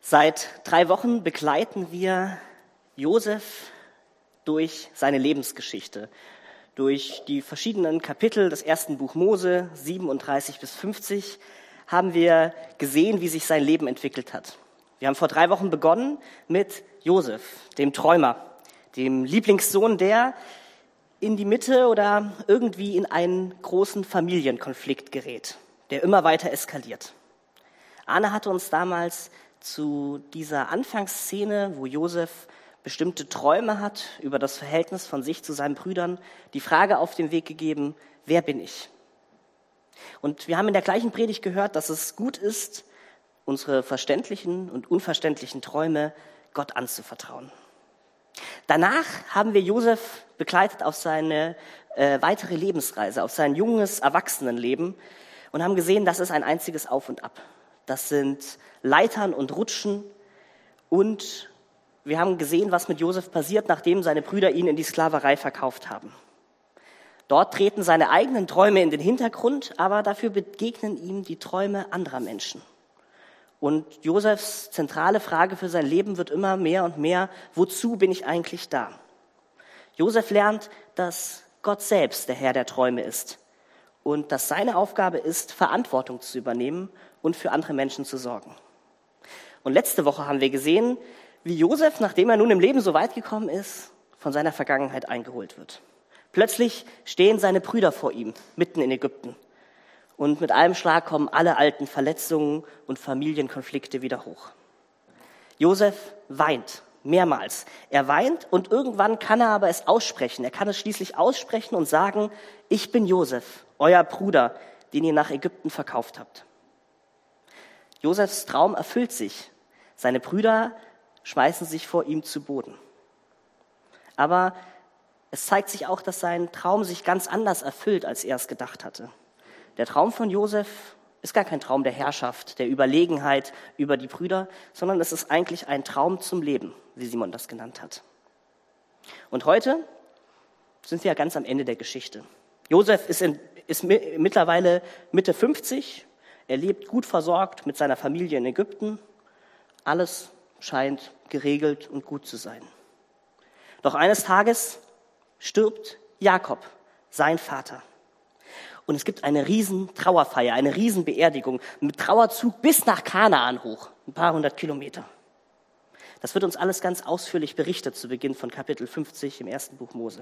Seit 3 Wochen begleiten wir Josef durch seine Lebensgeschichte, durch die verschiedenen Kapitel des ersten Buch Mose, 37 bis 50, haben wir gesehen, wie sich sein Leben entwickelt hat. Wir haben vor 3 Wochen begonnen mit Josef, dem Träumer, dem Lieblingssohn, der in die Mitte oder irgendwie in einen großen Familienkonflikt gerät, der immer weiter eskaliert. Arne hatte uns damals zu dieser Anfangsszene, wo Josef bestimmte Träume hat über das Verhältnis von sich zu seinen Brüdern, die Frage auf den Weg gegeben: Wer bin ich? Und wir haben in der gleichen Predigt gehört, dass es gut ist, unsere verständlichen und unverständlichen Träume Gott anzuvertrauen. Danach haben wir Josef begleitet auf seine weitere Lebensreise, auf sein junges Erwachsenenleben und haben gesehen, das ist ein einziges Auf und Ab. Das sind Leitern und Rutschen und wir haben gesehen, was mit Josef passiert, nachdem seine Brüder ihn in die Sklaverei verkauft haben. Dort treten seine eigenen Träume in den Hintergrund, aber dafür begegnen ihm die Träume anderer Menschen. Und Josefs zentrale Frage für sein Leben wird immer mehr und mehr: Wozu bin ich eigentlich da? Josef lernt, dass Gott selbst der Herr der Träume ist und dass seine Aufgabe ist, Verantwortung zu übernehmen und für andere Menschen zu sorgen. Und letzte Woche haben wir gesehen, wie Josef, nachdem er nun im Leben so weit gekommen ist, von seiner Vergangenheit eingeholt wird. Plötzlich stehen seine Brüder vor ihm, mitten in Ägypten. Und mit einem Schlag kommen alle alten Verletzungen und Familienkonflikte wieder hoch. Josef weint mehrmals. Er weint und irgendwann kann er aber es aussprechen. Er kann es schließlich aussprechen und sagen: Ich bin Josef, euer Bruder, den ihr nach Ägypten verkauft habt. Josefs Traum erfüllt sich. Seine Brüder schmeißen sich vor ihm zu Boden. Aber es zeigt sich auch, dass sein Traum sich ganz anders erfüllt, als er es gedacht hatte. Der Traum von Josef ist gar kein Traum der Herrschaft, der Überlegenheit über die Brüder, sondern es ist eigentlich ein Traum zum Leben, wie Simon das genannt hat. Und heute sind wir ja ganz am Ende der Geschichte. Josef ist mittlerweile Mitte 50, er lebt gut versorgt mit seiner Familie in Ägypten. Alles scheint geregelt und gut zu sein. Doch eines Tages stirbt Jakob, sein Vater. Und es gibt eine riesen Trauerfeier, eine riesen Beerdigung mit Trauerzug bis nach Kanaan hoch, ein paar 100 Kilometer. Das wird uns alles ganz ausführlich berichtet zu Beginn von Kapitel 50 im ersten Buch Mose.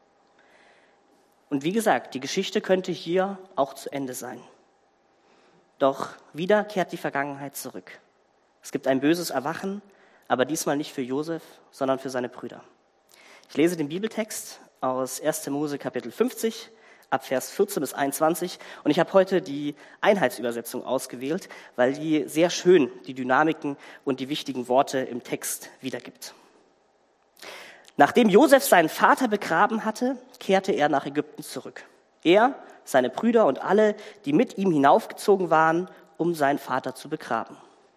Und wie gesagt, die Geschichte könnte hier auch zu Ende sein. Doch wieder kehrt die Vergangenheit zurück. Es gibt ein böses Erwachen, aber diesmal nicht für Josef, sondern für seine Brüder. Ich lese den Bibeltext aus 1. Mose Kapitel 50, ab Vers 14 bis 21. Und ich habe heute die Einheitsübersetzung ausgewählt, weil die sehr schön die Dynamiken und die wichtigen Worte im Text wiedergibt. Nachdem Josef seinen Vater begraben hatte, kehrte er nach Ägypten zurück. Er, seine Brüder und alle, die mit ihm hinaufgezogen waren, um seinen Vater zu begraben.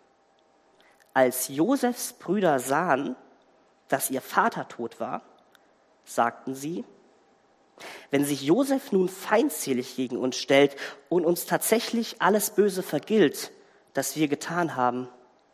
Als Josefs Brüder sahen, dass ihr Vater tot war, sagten sie: Wenn sich Josef nun feindselig gegen uns stellt und uns tatsächlich alles Böse vergilt, das wir getan haben.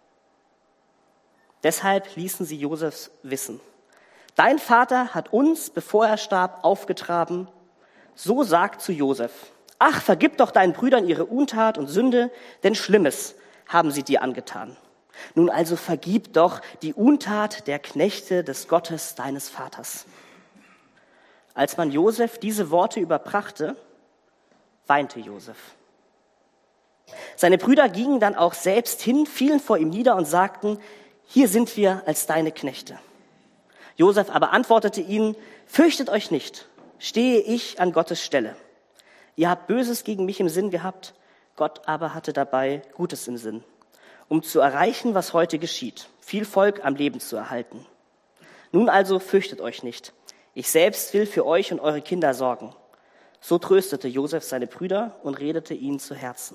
Deshalb ließen sie Josef wissen: Dein Vater hat uns, bevor er starb, aufgetragen. So sagt zu Josef: Ach, vergib doch deinen Brüdern ihre Untat und Sünde, denn Schlimmes haben sie dir angetan. Nun also vergib doch die Untat der Knechte des Gottes deines Vaters. Als man Josef diese Worte überbrachte, weinte Josef. Seine Brüder gingen dann auch selbst hin, fielen vor ihm nieder und sagten: Hier sind wir als deine Knechte. Josef aber antwortete ihnen: Fürchtet euch nicht, stehe ich an Gottes Stelle. Ihr habt Böses gegen mich im Sinn gehabt, Gott aber hatte dabei Gutes im Sinn, um zu erreichen, was heute geschieht, viel Volk am Leben zu erhalten. Nun also fürchtet euch nicht. Ich selbst will für euch und eure Kinder sorgen. So tröstete Josef seine Brüder und redete ihnen zu Herzen.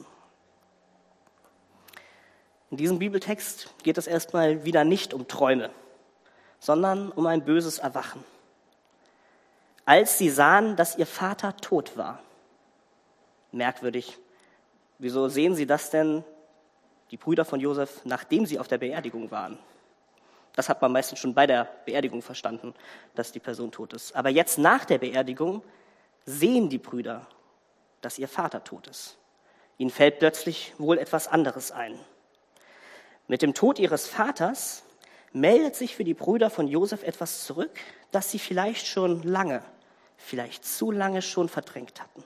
In diesem Bibeltext geht es erstmal wieder nicht um Träume, sondern um ein böses Erwachen. Als sie sahen, dass ihr Vater tot war. Merkwürdig. Wieso sehen sie das denn die Brüder von Josef, nachdem sie auf der Beerdigung waren. Das hat man meistens schon bei der Beerdigung verstanden, dass die Person tot ist. Aber jetzt nach der Beerdigung sehen die Brüder, dass ihr Vater tot ist. Ihnen fällt plötzlich wohl etwas anderes ein. Mit dem Tod ihres Vaters meldet sich für die Brüder von Josef etwas zurück, das sie vielleicht schon lange, vielleicht zu lange schon verdrängt hatten.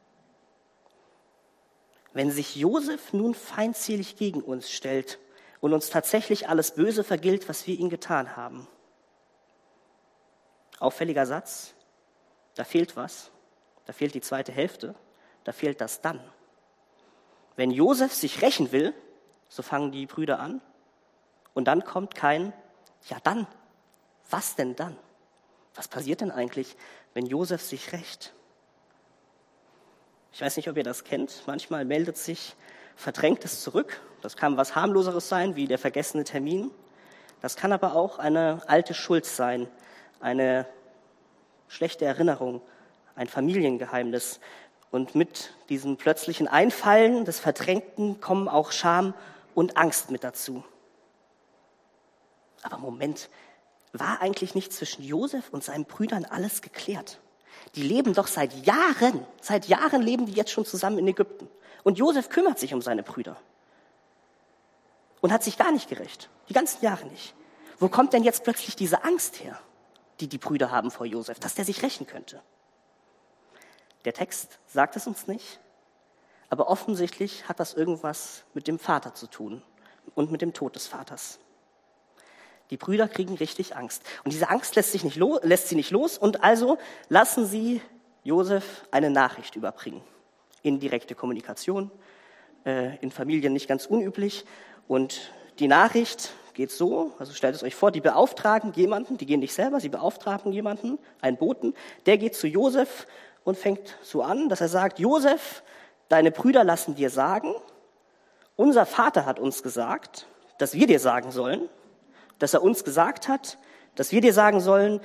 Wenn sich Josef nun feindselig gegen uns stellt und uns tatsächlich alles Böse vergilt, was wir ihm getan haben. Auffälliger Satz, da fehlt was, da fehlt die zweite Hälfte, da fehlt das dann. Wenn Josef sich rächen will, so fangen die Brüder an, und dann kommt kein, ja dann, was denn dann? Was passiert denn eigentlich, wenn Josef sich rächt? Ich weiß nicht, ob ihr das kennt. Manchmal meldet sich Verdrängtes zurück. Das kann was Harmloseres sein, wie der vergessene Termin. Das kann aber auch eine alte Schuld sein, eine schlechte Erinnerung, ein Familiengeheimnis. Und mit diesem plötzlichen Einfallen des Verdrängten kommen auch Scham und Angst mit dazu. Aber Moment, war eigentlich nicht zwischen Josef und seinen Brüdern alles geklärt? Die leben doch seit Jahren leben die jetzt schon zusammen in Ägypten. Und Josef kümmert sich um seine Brüder. Und hat sich gar nicht gerächt, die ganzen Jahre nicht. Wo kommt denn jetzt plötzlich diese Angst her, die die Brüder haben vor Josef, dass der sich rächen könnte? Der Text sagt es uns nicht, aber offensichtlich hat das irgendwas mit dem Vater zu tun und mit dem Tod des Vaters. Die Brüder kriegen richtig Angst. Und diese Angst lässt sie nicht los. Und also lassen sie Josef eine Nachricht überbringen. Indirekte Kommunikation, in Familien nicht ganz unüblich. Und die Nachricht geht so, also stellt es euch vor, die beauftragen jemanden, die gehen nicht selber, sie beauftragen jemanden, einen Boten, der geht zu Josef und fängt so an, dass er sagt, Josef, deine Brüder lassen dir sagen, unser Vater hat uns gesagt, dass wir dir sagen sollen, dass er uns gesagt hat, dass wir dir sagen sollen,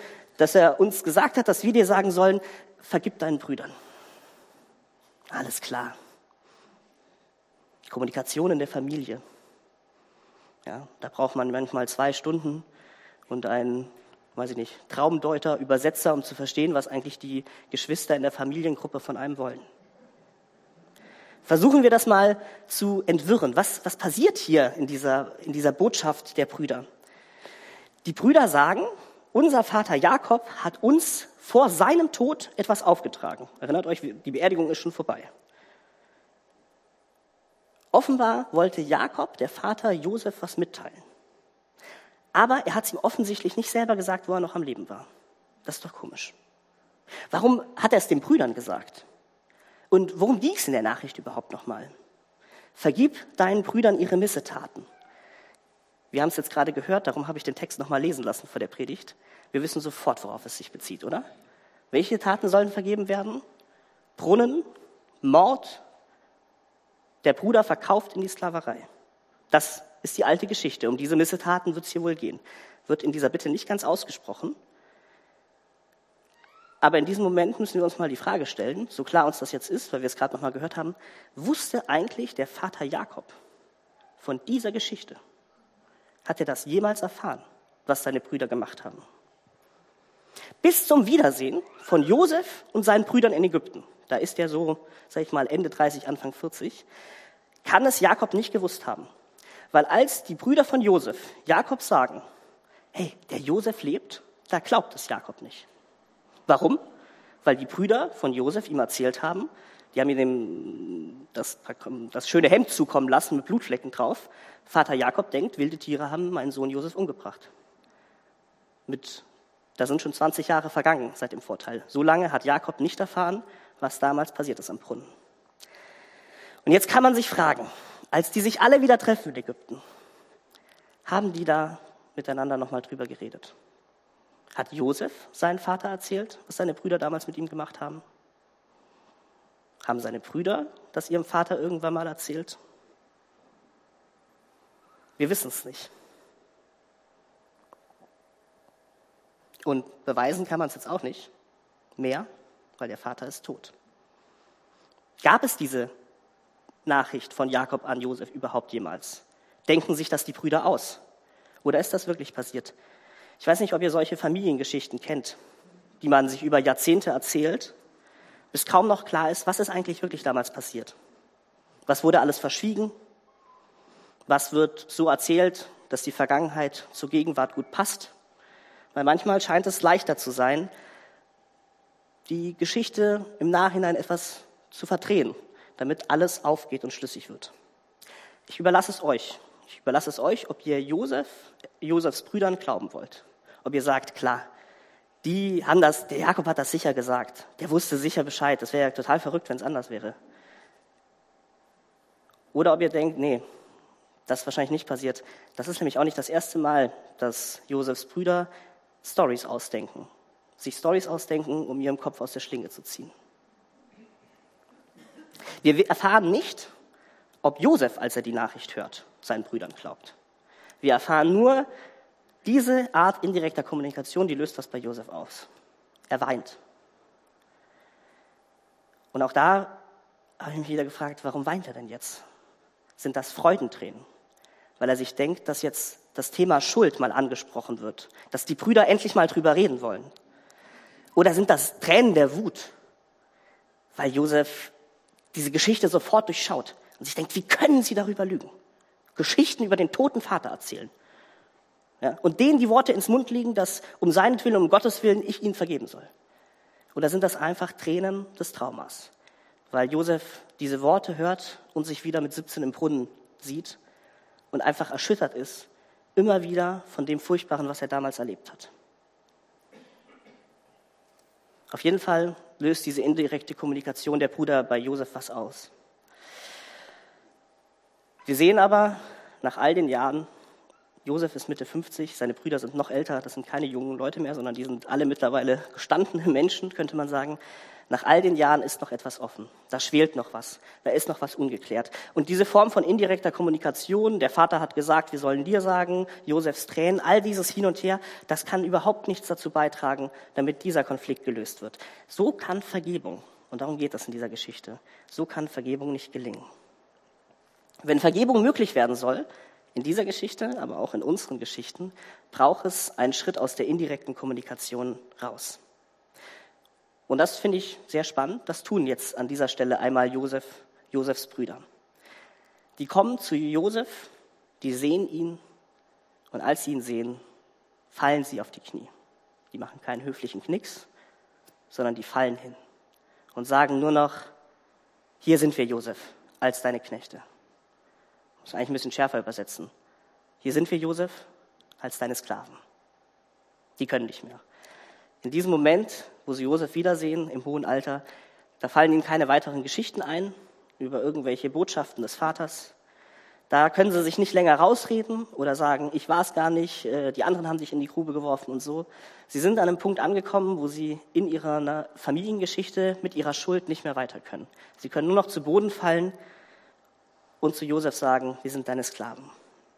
vergib deinen Brüdern. Alles klar. Kommunikation in der Familie. Ja, da braucht man manchmal 2 Stunden und einen, Traumdeuter, Übersetzer, um zu verstehen, was eigentlich die Geschwister in der Familiengruppe von einem wollen. Versuchen wir das mal zu entwirren. Was passiert hier in dieser Botschaft der Brüder? Die Brüder sagen, unser Vater Jakob hat uns vor seinem Tod etwas aufgetragen. Erinnert euch, die Beerdigung ist schon vorbei. Offenbar wollte Jakob, der Vater, Josef was mitteilen. Aber er hat es ihm offensichtlich nicht selber gesagt, wo er noch am Leben war. Das ist doch komisch. Warum hat er es den Brüdern gesagt? Und worum ging es in der Nachricht überhaupt nochmal? Vergib deinen Brüdern ihre Missetaten. Wir haben es jetzt gerade gehört, darum habe ich den Text nochmal lesen lassen vor der Predigt. Wir wissen sofort, worauf es sich bezieht, oder? Welche Taten sollen vergeben werden? Brunnen, Mord, der Bruder verkauft in die Sklaverei. Das ist die alte Geschichte. Um diese Missetaten wird es hier wohl gehen. Wird in dieser Bitte nicht ganz ausgesprochen. Aber in diesem Moment müssen wir uns mal die Frage stellen, so klar uns das jetzt ist, weil wir es gerade nochmal gehört haben, wusste eigentlich der Vater Jakob von dieser Geschichte? Hat er das jemals erfahren, was seine Brüder gemacht haben? Bis zum Wiedersehen von Josef und seinen Brüdern in Ägypten, da ist er so, Ende 30, Anfang 40, kann es Jakob nicht gewusst haben. Weil als die Brüder von Josef Jakob sagen, hey, der Josef lebt, da glaubt es Jakob nicht. Warum? Weil die Brüder von Josef ihm erzählt haben, die haben ihm das schöne Hemd zukommen lassen mit Blutflecken drauf. Vater Jakob denkt, wilde Tiere haben meinen Sohn Josef umgebracht. Da sind schon 20 Jahre vergangen seit dem Vorteil. So lange hat Jakob nicht erfahren, was damals passiert ist am Brunnen. Und jetzt kann man sich fragen, als die sich alle wieder treffen in Ägypten, haben die da miteinander nochmal drüber geredet? Hat Josef seinen Vater erzählt, was seine Brüder damals mit ihm gemacht haben? Haben seine Brüder das ihrem Vater irgendwann mal erzählt? Wir wissen es nicht. Und beweisen kann man es jetzt auch nicht mehr, weil der Vater ist tot. Gab es diese Nachricht von Jakob an Josef überhaupt jemals? denken sich das die Brüder aus? Oder ist das wirklich passiert? Ich weiß nicht, ob ihr solche Familiengeschichten kennt, die man sich über Jahrzehnte erzählt, bis kaum noch klar ist, was ist eigentlich wirklich damals passiert. Was wurde alles verschwiegen? Was wird so erzählt, dass die Vergangenheit zur Gegenwart gut passt? Weil manchmal scheint es leichter zu sein, die Geschichte im Nachhinein etwas zu verdrehen, damit alles aufgeht und schlüssig wird. Ich überlasse es euch. Ich überlasse es euch, ob ihr Josefs Brüdern glauben wollt. Ob ihr sagt, klar, der Jakob hat das sicher gesagt. Der wusste sicher Bescheid. Das wäre ja total verrückt, wenn es anders wäre. Oder ob ihr denkt, nee, das ist wahrscheinlich nicht passiert. Das ist nämlich auch nicht das erste Mal, dass Josefs Brüder Storys ausdenken. Sich Storys ausdenken, um ihren Kopf aus der Schlinge zu ziehen. Wir erfahren nicht, ob Josef, als er die Nachricht hört, seinen Brüdern glaubt. Wir erfahren nur, diese Art indirekter Kommunikation, die löst was bei Josef aus. Er weint. Und auch da habe ich mich wieder gefragt, warum weint er denn jetzt? Sind das Freudentränen? Weil er sich denkt, dass jetzt das Thema Schuld mal angesprochen wird, dass die Brüder endlich mal drüber reden wollen. Oder sind das Tränen der Wut, weil Josef diese Geschichte sofort durchschaut und sich denkt, wie können sie darüber lügen? Geschichten über den toten Vater erzählen. Ja, und denen die Worte ins Mund liegen, dass um seinetwillen, um Gottes Willen ich ihnen vergeben soll. Oder sind das einfach Tränen des Traumas, weil Josef diese Worte hört und sich wieder mit 17 im Brunnen sieht und einfach erschüttert ist, immer wieder von dem Furchtbaren, was er damals erlebt hat. Auf jeden Fall löst diese indirekte Kommunikation der Brüder bei Josef was aus. Wir sehen aber nach all den Jahren, Josef ist Mitte 50, seine Brüder sind noch älter, das sind keine jungen Leute mehr, sondern die sind alle mittlerweile gestandene Menschen, könnte man sagen. Nach all den Jahren ist noch etwas offen, da schwelt noch was, da ist noch was ungeklärt. Und diese Form von indirekter Kommunikation, der Vater hat gesagt, wir sollen dir sagen, Josefs Tränen, all dieses Hin und Her, das kann überhaupt nichts dazu beitragen, damit dieser Konflikt gelöst wird. So kann Vergebung, und darum geht es in dieser Geschichte, so kann Vergebung nicht gelingen. Wenn Vergebung möglich werden soll, in dieser Geschichte, aber auch in unseren Geschichten, braucht es einen Schritt aus der indirekten Kommunikation raus. Und das finde ich sehr spannend. Das tun jetzt an dieser Stelle einmal Josefs Brüder. Die kommen zu Josef, die sehen ihn und als sie ihn sehen, fallen sie auf die Knie. Die machen keinen höflichen Knicks, sondern die fallen hin und sagen nur noch, hier sind wir, Josef, als deine Knechte. Das muss eigentlich ein bisschen schärfer übersetzen. Hier sind wir, Josef, als deine Sklaven. Die können nicht mehr. In diesem Moment, wo sie Josef wiedersehen, im hohen Alter, da fallen ihnen keine weiteren Geschichten ein über irgendwelche Botschaften des Vaters. Da können sie sich nicht länger rausreden oder sagen, ich war es gar nicht, die anderen haben dich in die Grube geworfen und so. Sie sind an einem Punkt angekommen, wo sie in ihrer Familiengeschichte mit ihrer Schuld nicht mehr weiter können. Sie können nur noch zu Boden fallen und zu Josef sagen, wir sind deine Sklaven.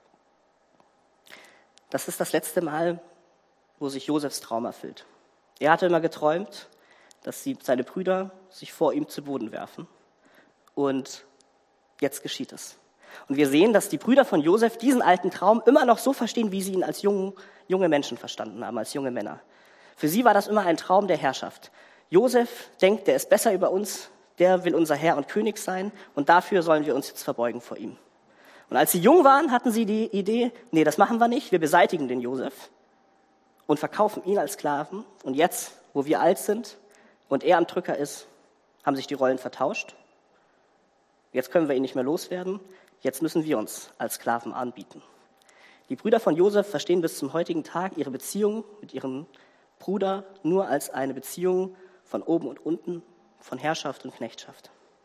Das ist das letzte Mal, wo sich Josefs Traum erfüllt. Er hatte immer geträumt, dass seine Brüder sich vor ihm zu Boden werfen. Und jetzt geschieht es. Und wir sehen, dass die Brüder von Josef diesen alten Traum immer noch so verstehen, wie sie ihn als junge Menschen verstanden haben, als junge Männer. Für sie war das immer ein Traum der Herrschaft. Josef denkt, der ist besser über uns, der will unser Herr und König sein und dafür sollen wir uns jetzt verbeugen vor ihm. Und als sie jung waren, hatten sie die Idee, nee, das machen wir nicht, wir beseitigen den Josef und verkaufen ihn als Sklaven. Und jetzt, wo wir alt sind und er am Drücker ist, haben sich die Rollen vertauscht. Jetzt können wir ihn nicht mehr loswerden. Jetzt müssen wir uns als Sklaven anbieten. Die Brüder von Josef verstehen bis zum heutigen Tag ihre Beziehung mit ihrem Bruder nur als eine Beziehung von oben und unten, von Herrschaft und Knechtschaft.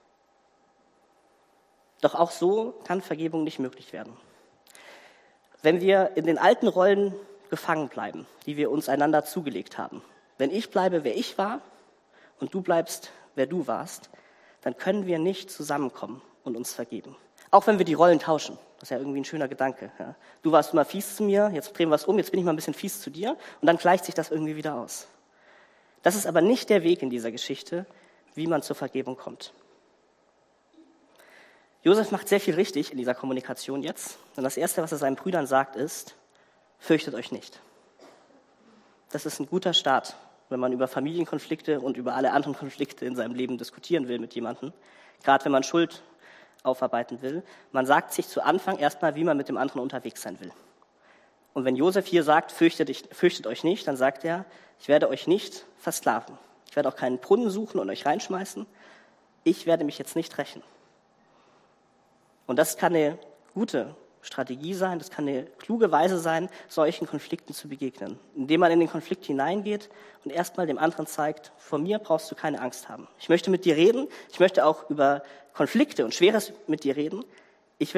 Doch auch so kann Vergebung nicht möglich werden. Wenn wir in den alten Rollen gefangen bleiben, die wir uns einander zugelegt haben, wenn ich bleibe, wer ich war und du bleibst, wer du warst, dann können wir nicht zusammenkommen und uns vergeben. Auch wenn wir die Rollen tauschen. Das ist ja irgendwie ein schöner Gedanke. Ja. Du warst immer fies zu mir, jetzt drehen wir es um, jetzt bin ich mal ein bisschen fies zu dir und dann gleicht sich das irgendwie wieder aus. Das ist aber nicht der Weg in dieser Geschichte, wie man zur Vergebung kommt. Josef macht sehr viel richtig in dieser Kommunikation jetzt. Und das Erste, was er seinen Brüdern sagt, ist, fürchtet euch nicht. Das ist ein guter Start, wenn man über Familienkonflikte und über alle anderen Konflikte in seinem Leben diskutieren will mit jemandem. Gerade wenn man Schuld aufarbeiten will. Man sagt sich zu Anfang erstmal, wie man mit dem anderen unterwegs sein will. Und wenn Josef hier sagt, fürchtet euch nicht, dann sagt er, ich werde euch nicht versklaven. Ich werde auch keinen Brunnen suchen und euch reinschmeißen. Ich werde mich jetzt nicht rächen. Und das kann eine gute Strategie sein, das kann eine kluge Weise sein, solchen Konflikten zu begegnen. Indem man in den Konflikt hineingeht und erstmal dem anderen zeigt, vor mir brauchst du keine Angst haben. Ich möchte mit dir reden, ich möchte auch über Konflikte und Schweres mit dir reden. Ich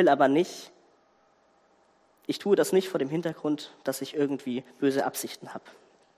tue das nicht vor dem Hintergrund, dass ich irgendwie böse Absichten habe.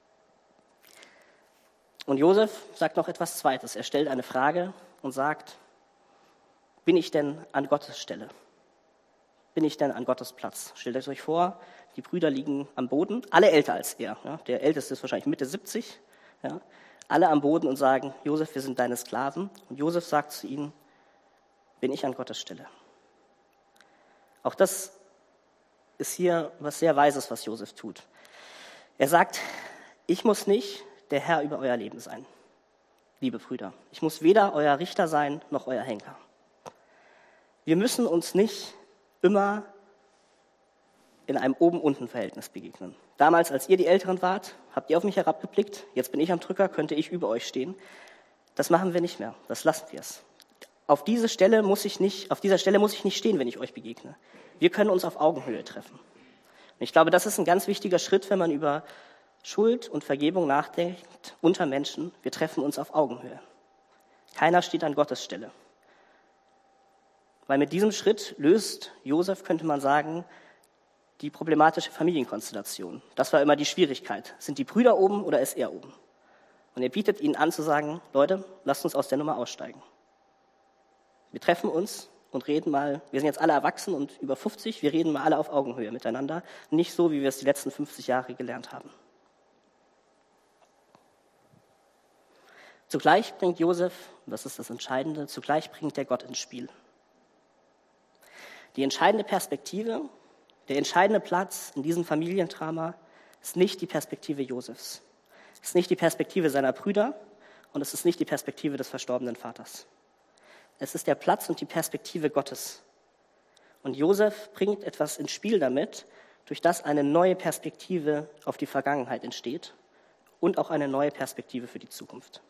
Und Josef sagt noch etwas Zweites. Er stellt eine Frage und sagt, bin ich denn an Gottes Stelle? Bin ich denn an Gottes Platz? Stellt euch vor, die Brüder liegen am Boden, alle älter als er. Ja, der Älteste ist wahrscheinlich Mitte 70. Ja, alle am Boden und sagen, Josef, wir sind deine Sklaven. Und Josef sagt zu ihnen, bin ich an Gottes Stelle? Auch das ist hier was sehr Weises, was Josef tut. Er sagt, ich muss nicht der Herr über euer Leben sein, liebe Brüder. Ich muss weder euer Richter sein, noch euer Henker. Wir müssen uns nicht immer in einem Oben-Unten-Verhältnis begegnen. Damals, als ihr die Älteren wart, habt ihr auf mich herabgeblickt, jetzt bin ich am Drücker, könnte ich über euch stehen. Das machen wir nicht mehr, das lassen wir es. Auf dieser Stelle muss ich nicht stehen, wenn ich euch begegne. Wir können uns auf Augenhöhe treffen. Und ich glaube, das ist ein ganz wichtiger Schritt, wenn man über Schuld und Vergebung nachdenkt unter Menschen. Wir treffen uns auf Augenhöhe. Keiner steht an Gottes Stelle. Weil mit diesem Schritt löst Josef, könnte man sagen, die problematische Familienkonstellation. Das war immer die Schwierigkeit. Sind die Brüder oben oder ist er oben? Und er bietet ihnen an zu sagen, Leute, lasst uns aus der Nummer aussteigen. Wir treffen uns und reden mal, wir sind jetzt alle erwachsen und über 50, wir reden mal alle auf Augenhöhe miteinander. Nicht so, wie wir es die letzten 50 Jahre gelernt haben. Zugleich bringt Josef, und das ist das Entscheidende, zugleich bringt er Gott ins Spiel. Die entscheidende Perspektive, der entscheidende Platz in diesem Familiendrama ist nicht die Perspektive Josefs. Es ist nicht die Perspektive seiner Brüder und es ist nicht die Perspektive des verstorbenen Vaters. Es ist der Platz und die Perspektive Gottes. Und Josef bringt etwas ins Spiel damit, durch das eine neue Perspektive auf die Vergangenheit entsteht und auch eine neue Perspektive für die Zukunft.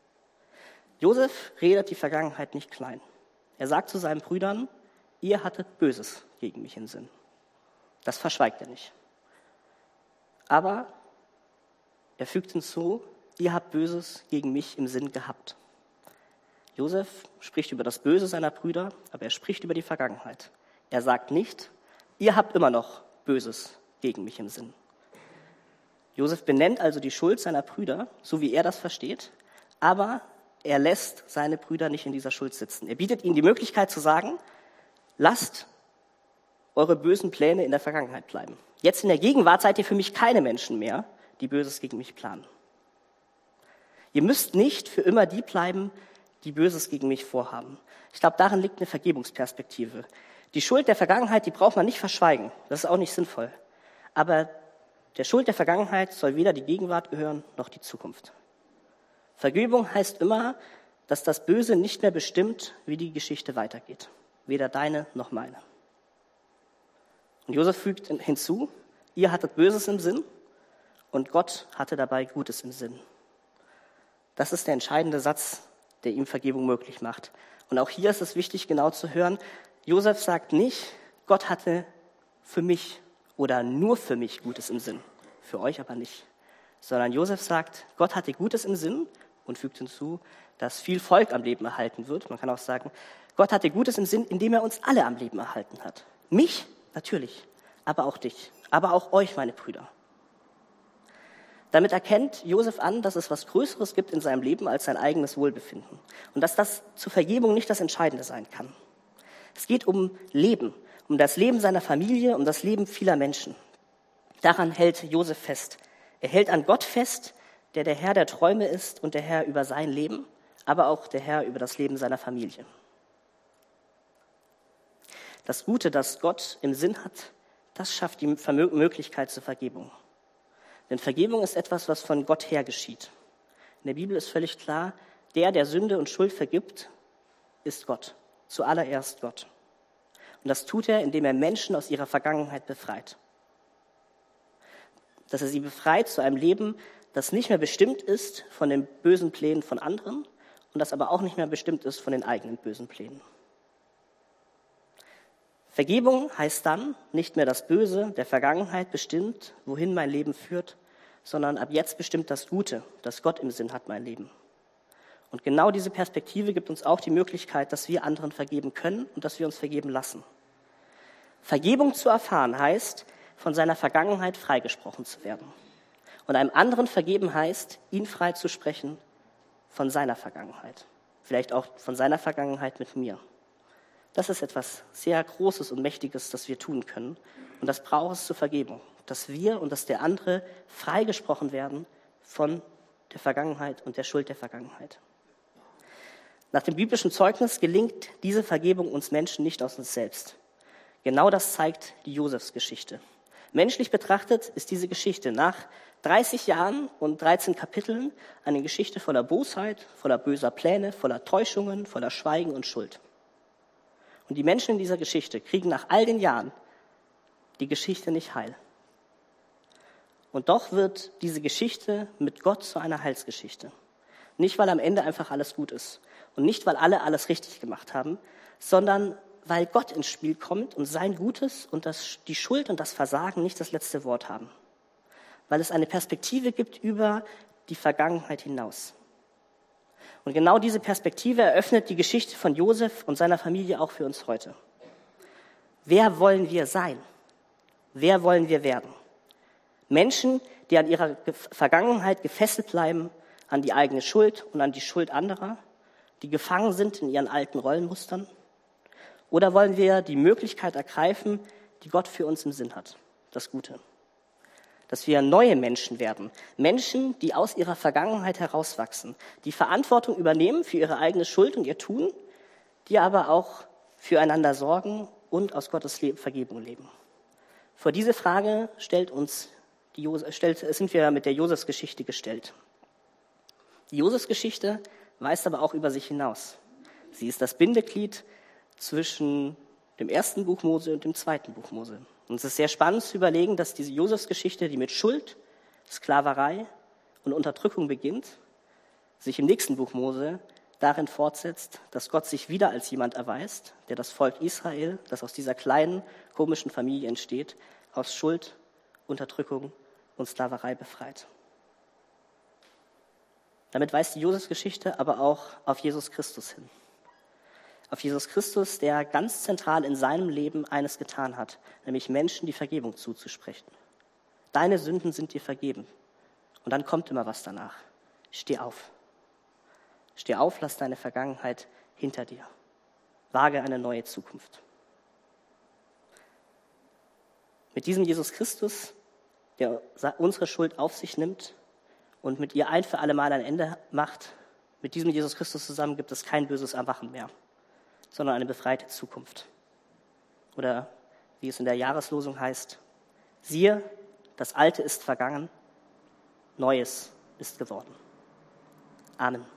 Josef redet die Vergangenheit nicht klein. Er sagt zu seinen Brüdern, ihr hattet Böses gegen mich im Sinn. Das verschweigt er nicht. Aber er fügt hinzu, ihr habt Böses gegen mich im Sinn gehabt. Josef spricht über das Böse seiner Brüder, aber er spricht über die Vergangenheit. Er sagt nicht, ihr habt immer noch Böses gegen mich im Sinn. Josef benennt also die Schuld seiner Brüder, so wie er das versteht, aber er lässt seine Brüder nicht in dieser Schuld sitzen. Er bietet ihnen die Möglichkeit zu sagen, lasst eure bösen Pläne in der Vergangenheit bleiben. Jetzt in der Gegenwart seid ihr für mich keine Menschen mehr, die Böses gegen mich planen. Ihr müsst nicht für immer die bleiben, die Böses gegen mich vorhaben. Ich glaube, darin liegt eine Vergebungsperspektive. Die Schuld der Vergangenheit, die braucht man nicht verschweigen. Das ist auch nicht sinnvoll. Aber der Schuld der Vergangenheit soll weder die Gegenwart gehören, noch die Zukunft. Vergebung heißt immer, dass das Böse nicht mehr bestimmt, wie die Geschichte weitergeht. Weder deine noch meine. Und Josef fügt hinzu, ihr hattet Böses im Sinn und Gott hatte dabei Gutes im Sinn. Das ist der entscheidende Satz, der ihm Vergebung möglich macht. Und auch hier ist es wichtig, genau zu hören, Josef sagt nicht, Gott hatte für mich oder nur für mich Gutes im Sinn, für euch aber nicht. Sondern Josef sagt, Gott hatte Gutes im Sinn und fügt hinzu, dass viel Volk am Leben erhalten wird. Man kann auch sagen, Gott hatte Gutes im Sinn, indem er uns alle am Leben erhalten hat. Mich, natürlich, aber auch dich, aber auch euch, meine Brüder. Damit erkennt Josef an, dass es was Größeres gibt in seinem Leben als sein eigenes Wohlbefinden. Und dass das zur Vergebung nicht das Entscheidende sein kann. Es geht um Leben, um das Leben seiner Familie, um das Leben vieler Menschen. Daran hält Josef fest. Er hält an Gott fest, der Herr der Träume ist und der Herr über sein Leben, aber auch der Herr über das Leben seiner Familie. Das Gute, das Gott im Sinn hat, das schafft die Möglichkeit zur Vergebung. Denn Vergebung ist etwas, was von Gott her geschieht. In der Bibel ist völlig klar, der Sünde und Schuld vergibt, ist Gott. Zuallererst Gott. Und das tut er, indem er Menschen aus ihrer Vergangenheit befreit. Dass er sie befreit zu einem Leben, das nicht mehr bestimmt ist von den bösen Plänen von anderen und das aber auch nicht mehr bestimmt ist von den eigenen bösen Plänen. Vergebung heißt dann, nicht mehr das Böse der Vergangenheit bestimmt, wohin mein Leben führt, sondern ab jetzt bestimmt das Gute, das Gott im Sinn hat, mein Leben. Und genau diese Perspektive gibt uns auch die Möglichkeit, dass wir anderen vergeben können und dass wir uns vergeben lassen. Vergebung zu erfahren heißt, von seiner Vergangenheit freigesprochen zu werden. Und einem anderen vergeben heißt, ihn freizusprechen von seiner Vergangenheit. Vielleicht auch von seiner Vergangenheit mit mir. Das ist etwas sehr Großes und Mächtiges, das wir tun können. Und das braucht es zur Vergebung. Dass wir und dass der andere freigesprochen werden von der Vergangenheit und der Schuld der Vergangenheit. Nach dem biblischen Zeugnis gelingt diese Vergebung uns Menschen nicht aus uns selbst. Genau das zeigt die Josefsgeschichte. Menschlich betrachtet ist diese Geschichte nach 30 Jahren und 13 Kapiteln eine Geschichte voller Bosheit, voller böser Pläne, voller Täuschungen, voller Schweigen und Schuld. Und die Menschen in dieser Geschichte kriegen nach all den Jahren die Geschichte nicht heil. Und doch wird diese Geschichte mit Gott zu einer Heilsgeschichte. Nicht, weil am Ende einfach alles gut ist und nicht, weil alle alles richtig gemacht haben, sondern weil Gott ins Spiel kommt und sein Gutes und die Schuld und das Versagen nicht das letzte Wort haben. Weil es eine Perspektive gibt über die Vergangenheit hinaus. Und genau diese Perspektive eröffnet die Geschichte von Josef und seiner Familie auch für uns heute. Wer wollen wir sein? Wer wollen wir werden? Menschen, die an ihrer Vergangenheit gefesselt bleiben, an die eigene Schuld und an die Schuld anderer, die gefangen sind in ihren alten Rollenmustern? Oder wollen wir die Möglichkeit ergreifen, die Gott für uns im Sinn hat, das Gute? Dass wir neue Menschen werden, Menschen, die aus ihrer Vergangenheit herauswachsen, die Verantwortung übernehmen für ihre eigene Schuld und ihr Tun, die aber auch füreinander sorgen und aus Gottes Vergebung leben. Vor diese Frage sind wir mit der Josefsgeschichte gestellt. Die Josefsgeschichte weist aber auch über sich hinaus. Sie ist das Bindeglied zwischen dem ersten Buch Mose und dem zweiten Buch Mose. Und es ist sehr spannend zu überlegen, dass diese Josefsgeschichte, die mit Schuld, Sklaverei und Unterdrückung beginnt, sich im nächsten Buch Mose darin fortsetzt, dass Gott sich wieder als jemand erweist, der das Volk Israel, das aus dieser kleinen, komischen Familie entsteht, aus Schuld, Unterdrückung und Sklaverei befreit. Damit weist die Josefsgeschichte aber auch auf Jesus Christus hin. Auf Jesus Christus, der ganz zentral in seinem Leben eines getan hat, nämlich Menschen die Vergebung zuzusprechen. Deine Sünden sind dir vergeben. Und dann kommt immer was danach. Steh auf. Steh auf, lass deine Vergangenheit hinter dir. Wage eine neue Zukunft. Mit diesem Jesus Christus, der unsere Schuld auf sich nimmt und mit ihr ein für alle Mal ein Ende macht, mit diesem Jesus Christus zusammen gibt es kein böses Erwachen mehr, sondern eine befreite Zukunft. Oder wie es in der Jahreslosung heißt, siehe, das Alte ist vergangen, Neues ist geworden. Amen.